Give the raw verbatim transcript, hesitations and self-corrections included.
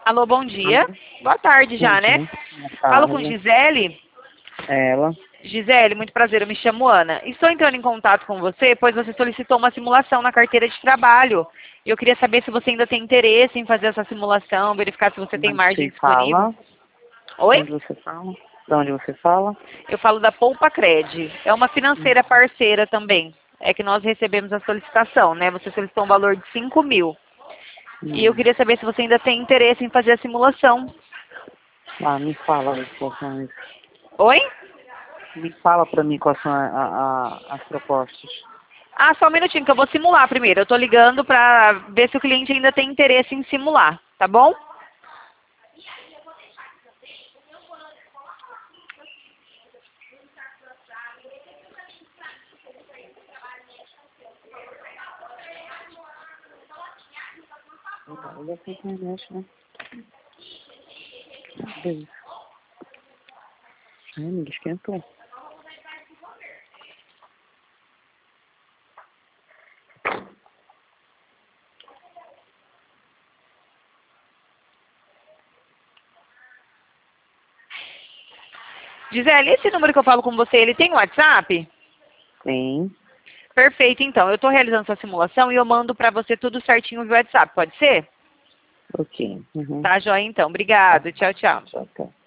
Alô, bom dia. Boa tarde já, né? Boa Falo com tarde. Gisele. Ela. Gisele, muito prazer, eu me chamo Ana. Estou entrando em contato com você, pois você solicitou uma simulação na carteira de trabalho. E eu queria saber se você ainda tem interesse em fazer essa simulação, verificar se você tem Onde margem você disponível. fala? Oi? Onde você fala? De onde você fala? Eu falo da Poupa Cred. É uma financeira parceira também. É que nós recebemos a solicitação, né? Você solicitou um valor de cinco mil. E eu Hum. queria saber se você ainda tem interesse em fazer a simulação. Ah, me fala as situações. Oi? Me fala pra mim quais são a, a, a- as propostas. Ah, só um minutinho que eu vou simular primeiro. Eu tô ligando pra ver se o cliente ainda tem interesse em simular, tá bom? Olha essa internet, né? Cadê isso? Ai, amiga, esquentou. Gisele, esse número que eu falo com você, ele tem WhatsApp? Tem. Perfeito, então. Eu tô realizando sua simulação e eu mando pra você tudo certinho via WhatsApp, pode ser? Ok. Uhum. Tá, joia então. Tá. Obrigado. Tchau, tchau. Tchau, tchau.